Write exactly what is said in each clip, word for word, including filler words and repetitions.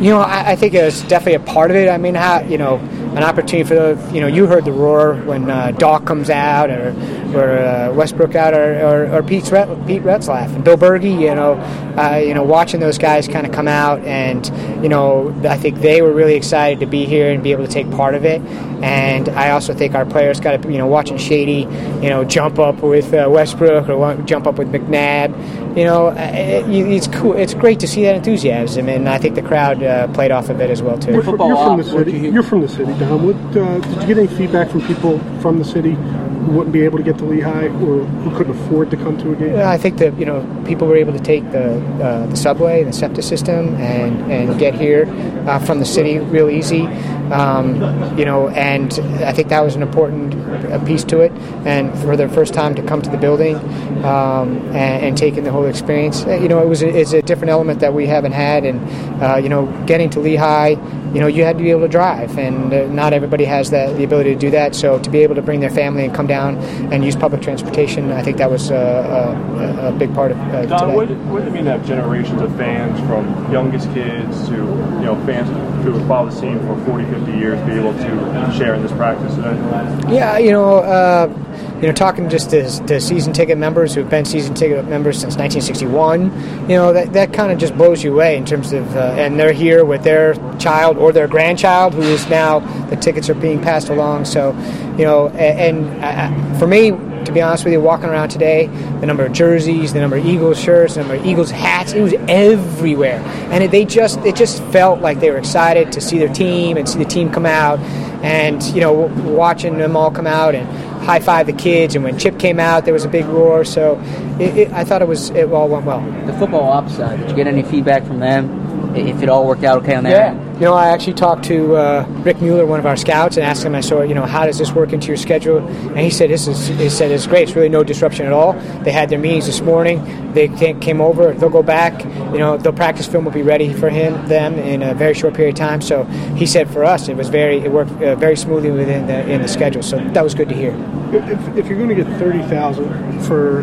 You know, I, I think it's definitely a part of it. I mean, how, you know, an opportunity for the, you know, you heard the roar when uh, Doc comes out, or or uh, Westbrook out, or or, or Pete Ret, Pete Retzlaff and Bill Berge. You know, uh, you know, watching those guys kind of come out, and you know, I think they were really excited to be here and be able to take part of it. And I also think our players got to, you know, watching Shady, you know, jump up with uh, Westbrook or jump up with McNabb. You know, it, it's cool. It's great to see that enthusiasm, and I think the crowd uh, played off of it as well too. You're from, you're from the city. You're from the city, Dom. What, uh, did you get any feedback from people from the city who wouldn't be able to get to Lehigh or who couldn't afford to come to a game? Yeah, I think that, you know, people were able to take the uh, the subway, the SEPTA system, and and get here uh, from the city real easy. Um, you know, and I think that was an important piece to it. And for their first time to come to the building um, and, and taking the whole experience, you know, it was a, it's a different element that we haven't had. And uh, you know, getting to Lehigh, you know, you had to be able to drive, and uh, not everybody has that the ability to do that. So to be able to bring their family and come down and use public transportation, I think that was uh, a, a big part of uh, Don, today. what, what does it mean to have generations of fans, from youngest kids to, you know, fans who have followed the scene for forty, fifty years, be able to share in this practice today? Yeah, you know, uh, you know, talking just to, to season ticket members who've been season ticket members since nineteen sixty-one, you know, that, that kind of just blows you away in terms of, uh, and they're here with their child or their grandchild who is now, the tickets are being passed along. So, you know, and, and uh, for me, to be honest with you, walking around today, the number of jerseys, the number of Eagles shirts, the number of Eagles hats, it was everywhere. And it, they just, it just felt like they were excited to see their team and see the team come out. And, you know, watching them all come out and high-five the kids. And when Chip came out, there was a big roar. So it, it, I thought it was, it all went well. The football ops side, did you get any feedback from them? If it all worked out okay on their yeah. end? You know, I actually talked to uh, Rick Mueller, one of our scouts, and asked him, I saw, you know, how does this work into your schedule? And he said, this is, he said, it's great. It's really no disruption at all. They had their meetings this morning. They came over. They'll go back. You know, the practice film will be ready for him, them, in a very short period of time. So he said, for us, it was very, it worked uh, very smoothly within the in the schedule. So that was good to hear. If, if you're going to get thirty thousand for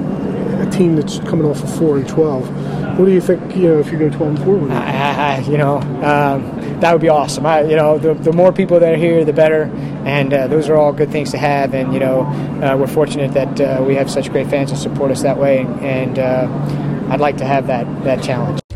a team that's coming off of four and twelve, what do you think? You know, if you go twelve and four with it? I, I, you know, um, that would be awesome. I, you know, the, the more people that are here, the better. And uh, those are all good things to have. And you know, uh, we're fortunate that uh, we have such great fans to support us that way. And uh, I'd like to have that that challenge.